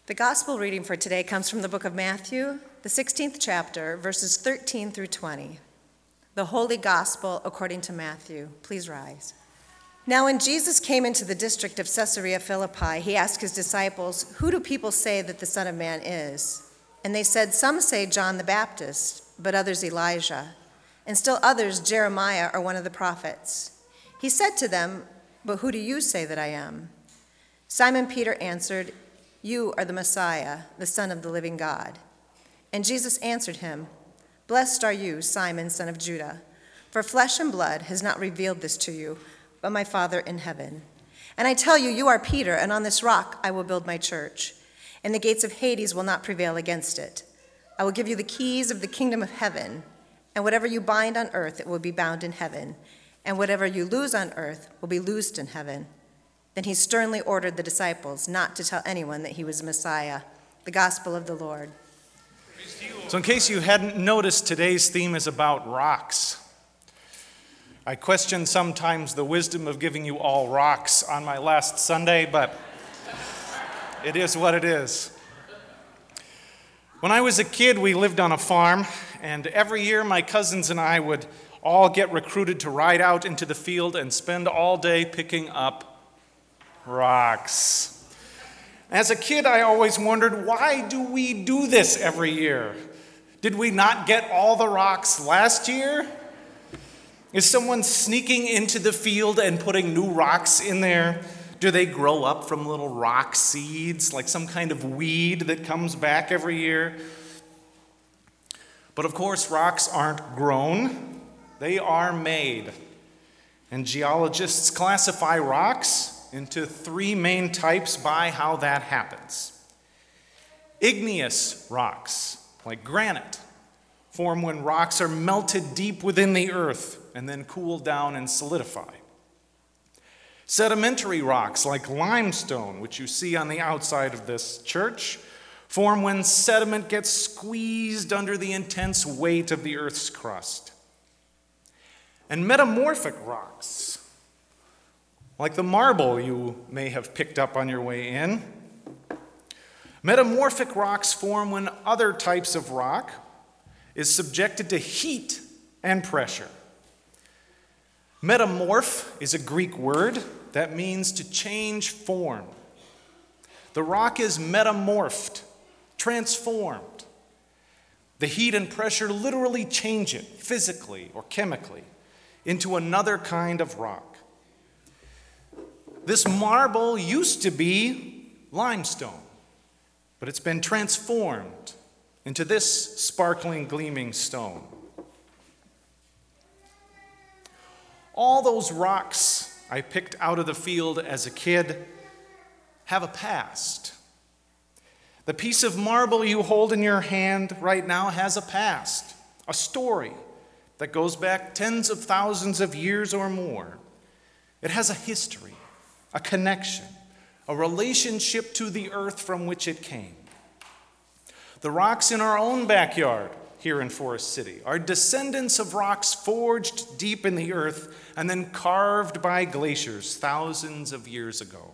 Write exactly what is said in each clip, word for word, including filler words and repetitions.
The gospel reading for today comes from the book of Matthew, the sixteenth chapter, verses thirteen through twenty. The Holy Gospel according to Matthew. Please rise. Now when Jesus came into the district of Caesarea Philippi, he asked his disciples, "Who do people say that the Son of Man is?" And they said, "Some say John the Baptist, but others Elijah, and still others Jeremiah or one of the prophets." He said to them, "But who do you say that I am?" Simon Peter answered, "You are the Messiah, the Son of the living God." And Jesus answered him, "Blessed are you, Simon, son of Judah, for flesh and blood has not revealed this to you, but my Father in heaven. And I tell you, you are Peter, and on this rock I will build my church, and the gates of Hades will not prevail against it. I will give you the keys of the kingdom of heaven, and whatever you bind on earth, it will be bound in heaven, and whatever you loose on earth will be loosed in heaven." Then he sternly ordered the disciples not to tell anyone that he was the Messiah. The gospel of the Lord. So in case you hadn't noticed, today's theme is about rocks. I question sometimes the wisdom of giving you all rocks on my last Sunday, but it is what it is. When I was a kid, we lived on a farm, and every year my cousins and I would all get recruited to ride out into the field and spend all day picking up rocks. As a kid, I always wondered, why do we do this every year? Did we not get all the rocks last year? Is someone sneaking into the field and putting new rocks in there? Do they grow up from little rock seeds, like some kind of weed that comes back every year? But of course, rocks aren't grown, they are made. And geologists classify rocks into three main types by how that happens. Igneous rocks, like granite, form when rocks are melted deep within the earth and then cool down and solidify. Sedimentary rocks, like limestone, which you see on the outside of this church, form when sediment gets squeezed under the intense weight of the earth's crust. And metamorphic rocks, like the marble you may have picked up on your way in. Metamorphic rocks form when other types of rock is subjected to heat and pressure. Metamorph is a Greek word that means to change form. The rock is metamorphed, transformed. The heat and pressure literally change it, physically or chemically, into another kind of rock. This marble used to be limestone, but it's been transformed into this sparkling, gleaming stone. All those rocks I picked out of the field as a kid have a past. The piece of marble you hold in your hand right now has a past, a story that goes back tens of thousands of years or more. It has a history, a connection, a relationship to the earth from which it came. The rocks in our own backyard here in Forest City are descendants of rocks forged deep in the earth and then carved by glaciers thousands of years ago.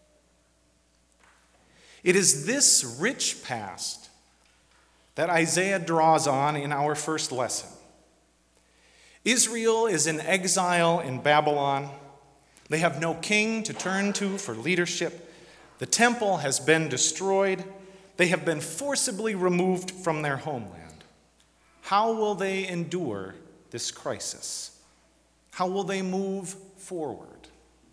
It is this rich past that Isaiah draws on in our first lesson. Israel is in exile in Babylon. They have no king to turn to for leadership. The temple has been destroyed. They have been forcibly removed from their homeland. How will they endure this crisis? How will they move forward?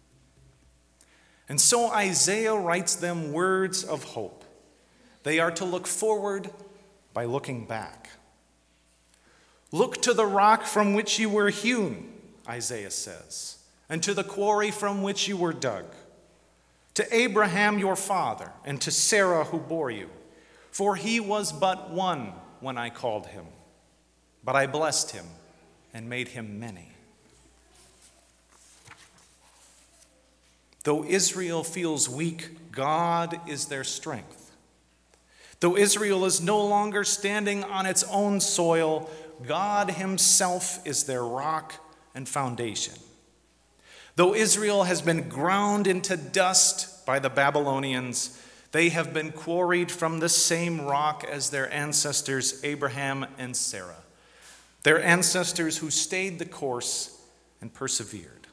And so Isaiah writes them words of hope. They are to look forward by looking back. Look to the rock from which you were hewn, Isaiah says, and to the quarry from which you were dug, to Abraham your father, and to Sarah who bore you. For he was but one when I called him, but I blessed him and made him many. Though Israel feels weak, God is their strength. Though Israel is no longer standing on its own soil, God himself is their rock and foundation. Though Israel has been ground into dust by the Babylonians, They have been quarried from the same rock as their ancestors Abraham and Sarah, their ancestors who stayed the course and persevered.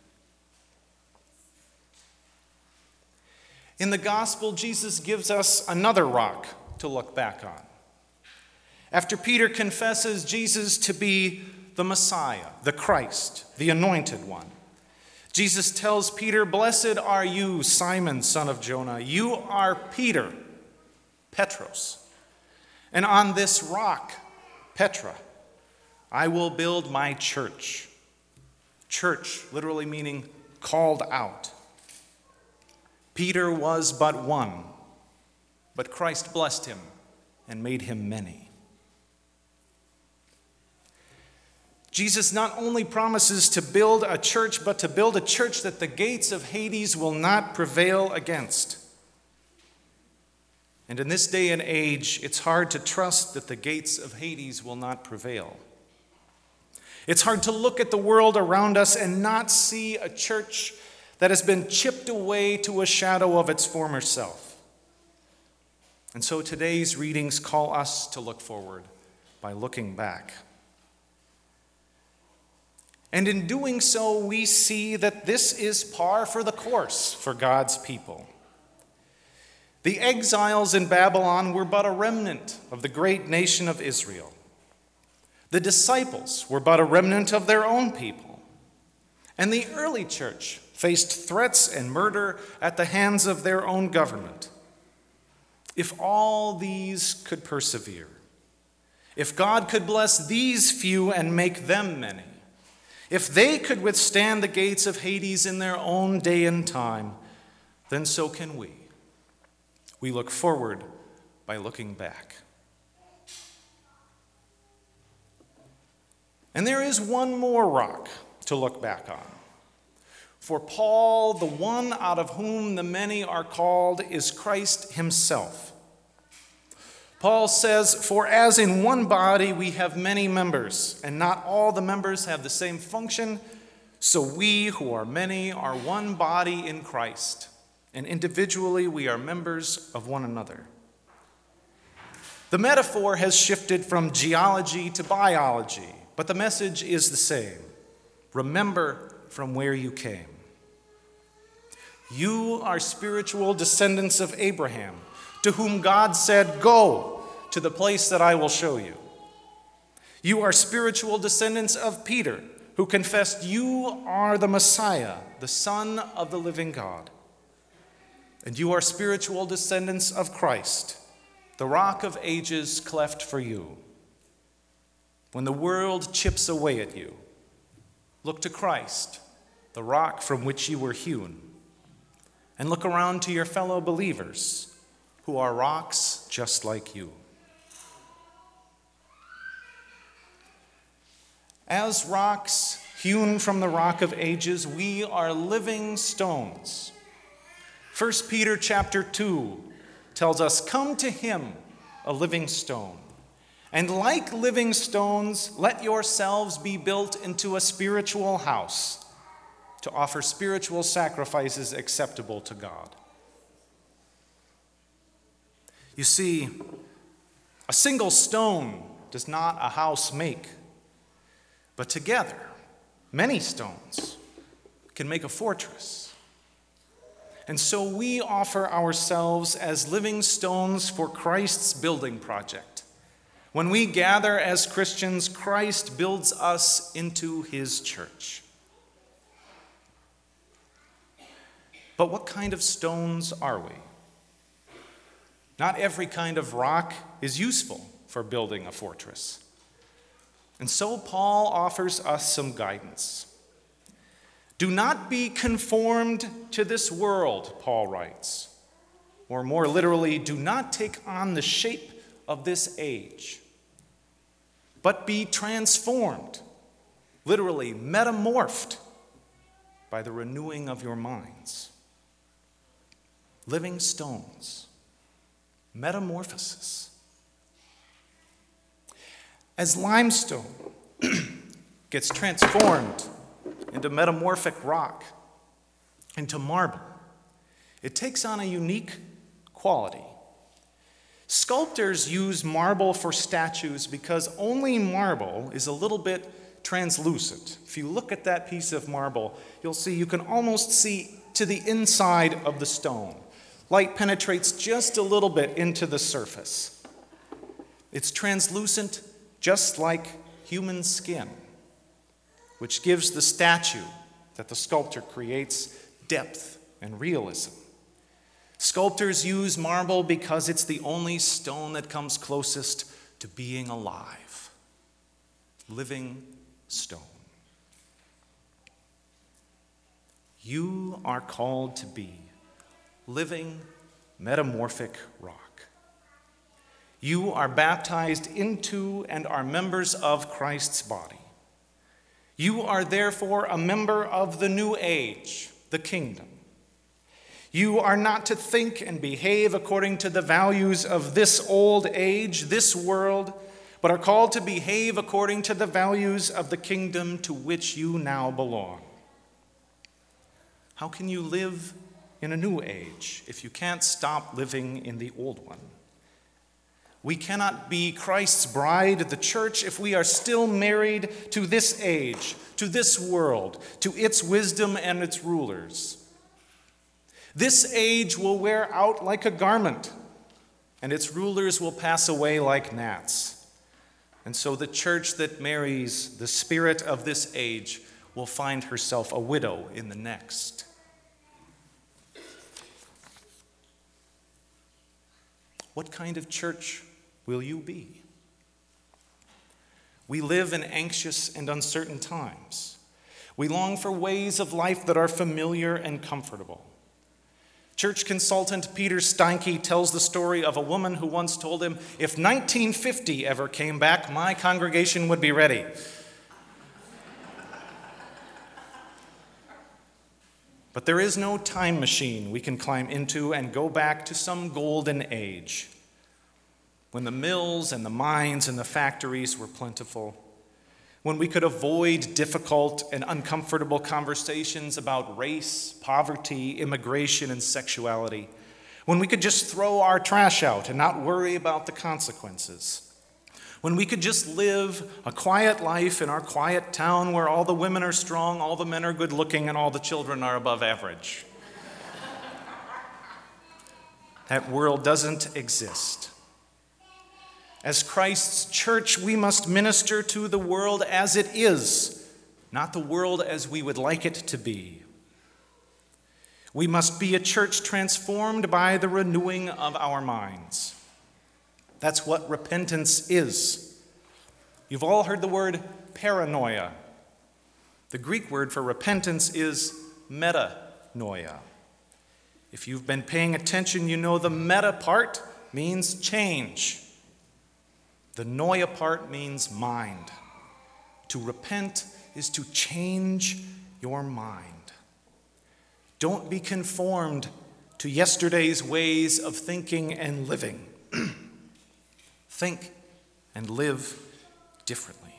In the gospel, Jesus gives us another rock to look back on. After Peter confesses Jesus to be the Messiah, the Christ, the Anointed One, Jesus tells Peter, "Blessed are you, Simon, son of Jonah. You are Peter, Petros. And on this rock, Petra, I will build my church." Church, literally meaning called out. Peter was but one, but Christ blessed him and made him many. Jesus not only promises to build a church, but to build a church that the gates of Hades will not prevail against. And in this day and age, it's hard to trust that the gates of Hades will not prevail. It's hard to look at the world around us and not see a church that has been chipped away to a shadow of its former self. And so today's readings call us to look forward by looking back. And in doing so, we see that this is par for the course for God's people. The exiles in Babylon were but a remnant of the great nation of Israel. The disciples were but a remnant of their own people. And the early church faced threats and murder at the hands of their own government. If all these could persevere, if God could bless these few and make them many, if they could withstand the gates of Hades in their own day and time, then so can we. We look forward by looking back. And there is one more rock to look back on. For Paul, the one out of whom the many are called is Christ himself. Paul says, "For as in one body we have many members, and not all the members have the same function, so we who are many are one body in Christ, and individually we are members of one another." The metaphor has shifted from geology to biology, but the message is the same. Remember from where you came. You are spiritual descendants of Abraham, to whom God said, "Go to the place that I will show you." You are spiritual descendants of Peter, who confessed, "You are the Messiah, the Son of the living God." And you are spiritual descendants of Christ, the rock of ages cleft for you. When the world chips away at you, look to Christ, the rock from which you were hewn, and look around to your fellow believers, who are rocks just like you. As rocks hewn from the rock of ages, we are living stones. First Peter chapter two tells us, "Come to him, a living stone, and like living stones, let yourselves be built into a spiritual house to offer spiritual sacrifices acceptable to God." You see, a single stone does not a house make, but together, many stones can make a fortress. And so we offer ourselves as living stones for Christ's building project. When we gather as Christians, Christ builds us into his church. But what kind of stones are we? Not every kind of rock is useful for building a fortress. And so Paul offers us some guidance. Do not be conformed to this world, Paul writes. Or more literally, do not take on the shape of this age, but be transformed, literally metamorphed, by the renewing of your minds. Living stones, metamorphosis. As limestone gets transformed into metamorphic rock, into marble, it takes on a unique quality. Sculptors use marble for statues because only marble is a little bit translucent. If you look at that piece of marble, you'll see you can almost see to the inside of the stone. Light penetrates just a little bit into the surface. It's translucent just like human skin, which gives the statue that the sculptor creates depth and realism. Sculptors use marble because it's the only stone that comes closest to being alive. Living stone. You are called to be living, metamorphic rock. You are baptized into and are members of Christ's body. You are therefore a member of the new age, the kingdom. You are not to think and behave according to the values of this old age, this world, but are called to behave according to the values of the kingdom to which you now belong. How can you live in a new age if you can't stop living in the old one? We cannot be Christ's bride, the church, if we are still married to this age, to this world, to its wisdom and its rulers. This age will wear out like a garment, and its rulers will pass away like gnats. And so the church that marries the spirit of this age will find herself a widow in the next. What kind of church will you be? We live in anxious and uncertain times. We long for ways of life that are familiar and comfortable. Church consultant Peter Steinke tells the story of a woman who once told him, "If nineteen fifty ever came back, my congregation would be ready." But there is no time machine we can climb into and go back to some golden age when the mills and the mines and the factories were plentiful, when we could avoid difficult and uncomfortable conversations about race, poverty, immigration, and sexuality, when we could just throw our trash out and not worry about the consequences, when we could just live a quiet life in our quiet town where all the women are strong, all the men are good looking, and all the children are above average. That world doesn't exist. As Christ's church, we must minister to the world as it is, not the world as we would like it to be. We must be a church transformed by the renewing of our minds. That's what repentance is. You've all heard the word paranoia. The Greek word for repentance is metanoia. If you've been paying attention, you know the meta part means change. The noia part means mind. To repent is to change your mind. Don't be conformed to yesterday's ways of thinking and living. Think and live differently.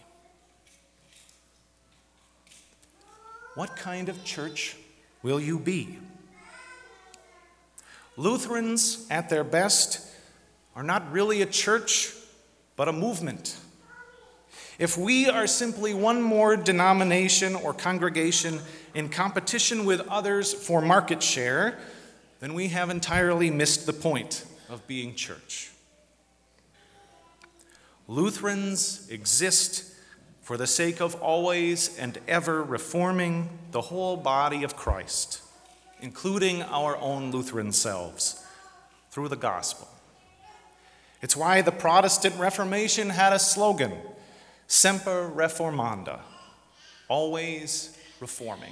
What kind of church will you be? Lutherans, at their best, are not really a church, but a movement. If we are simply one more denomination or congregation in competition with others for market share, then we have entirely missed the point of being church. Lutherans exist for the sake of always and ever reforming the whole body of Christ, including our own Lutheran selves, through the gospel. It's why the Protestant Reformation had a slogan, Semper Reformanda, always reforming.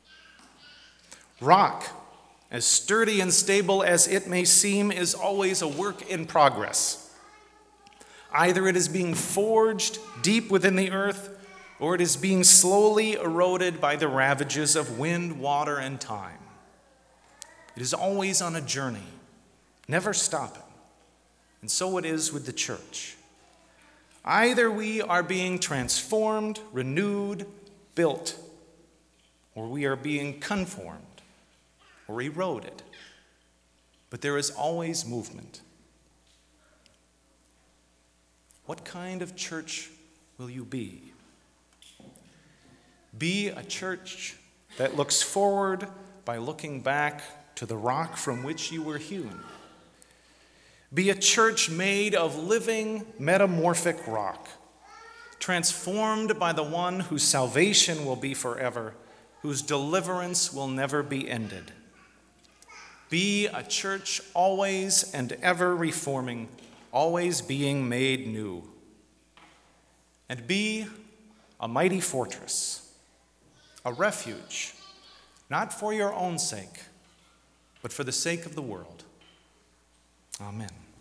Rock, as sturdy and stable as it may seem, is always a work in progress. Either it is being forged deep within the earth, or it is being slowly eroded by the ravages of wind, water, and time. It is always on a journey, never stopping. And so it is with the church. Either we are being transformed, renewed, built, or we are being conformed or eroded. But there is always movement. What kind of church will you be? Be a church that looks forward by looking back to the rock from which you were hewn. Be a church made of living, metamorphic rock, transformed by the one whose salvation will be forever, whose deliverance will never be ended. Be a church always and ever reforming, always being made new. And be a mighty fortress, a refuge, not for your own sake, but for the sake of the world. Amen.